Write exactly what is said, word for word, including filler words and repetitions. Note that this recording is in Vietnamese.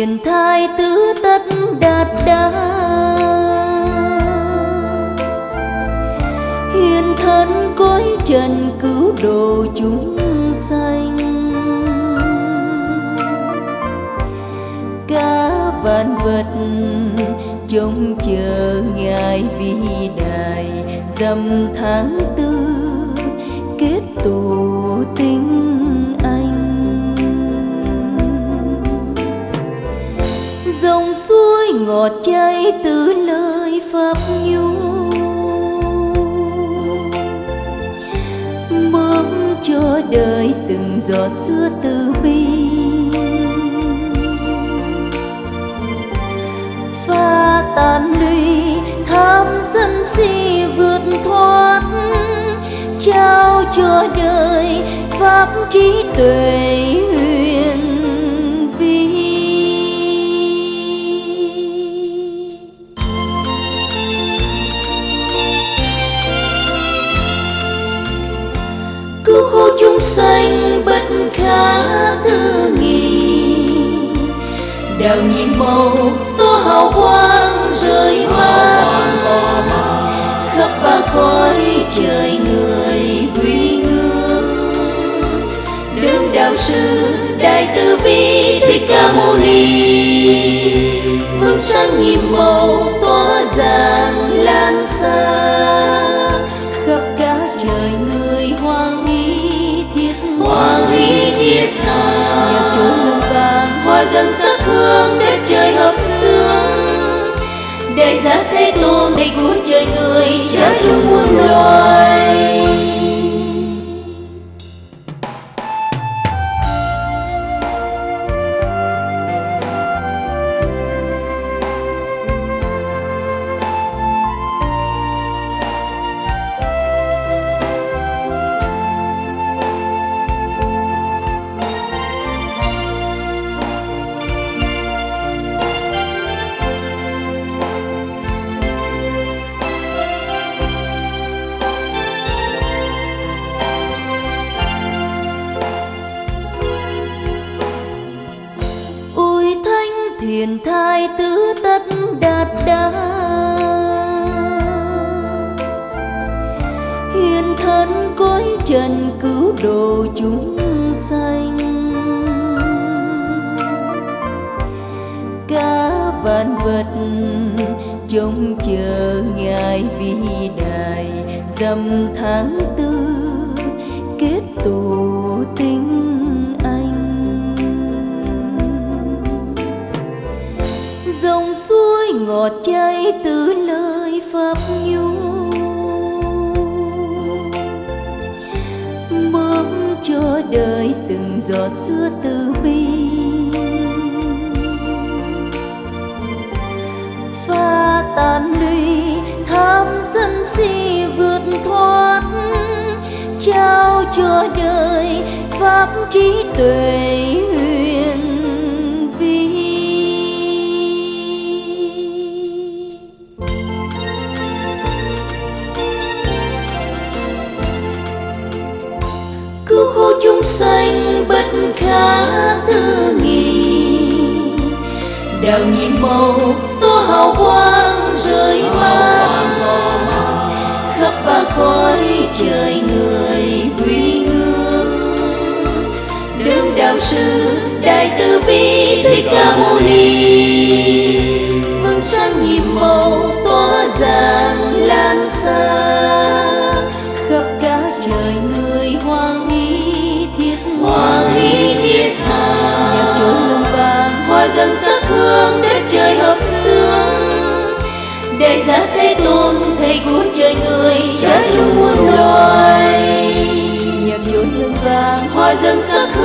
thiền thai tứ tất đạt đa, hiền thân cõi trần cứu độ chúng sanh. Cả vạn vật trông chờ ngài vĩ đại, dằm tháng tư kết tụ tình anh. Dòng suối ngọt chảy từ lời pháp nhu, bước cho đời từng giọt sữa từ bi. Pha tan lụy tham sân si vượt thoát, trao cho đời pháp trí tuệ huyền vi. Cứu khổ chúng sanh bất khả tư nghị, đào nhiệm màu tỏ hào quang rơi vang. Khắp ba cõi trời người quy ngưỡng, đương đạo sư đại từ bi thích ca mâu ni. Hương sáng nhiệm màu tỏa rạng lan xa, khắp cả trời người hoan hỷ thiết hoan hỷ thiết tha. Nhạc trốn lương vàng hoa dâng sắc hương để trời hợp xương, đại giá Thế Tôn đầy cứu trời người cha chung muôn loài. Thiền thai tứ tất đạt đa, hiền thân cõi trần cứu độ chúng sanh. Cả vạn vật trông chờ ngài vĩ đại, dằm tháng tư kết tụ tình anh. Dòng suối ngọt chảy từ lời pháp nhu, bước cho đời từng giọt sữa từ bi. Pha tan lụy tham sân si vượt thoát, trao cho đời pháp trí tuệ huyền vi. Cứu khổ chúng sanh bất khả tư nghị, đào nhiệm màu tỏ hào quang rơi vang. Khắp ba cõi trời người quy ngưỡng, đương đạo sư đại từ bi thích ca mâu ni. Hương sáng nhiệm màu tỏa rạng lan xa, khắp cả trời người hoan hỷ thiết hoan hỷ thiết tha. Nhạc trốn lương vàng hoa dâng sắc hương để trời hợp xương, đại giá Thế Tôn thầy của trời người cha chung muôn loài. Nhạc trốn lương vàng hoa dâng sắc hương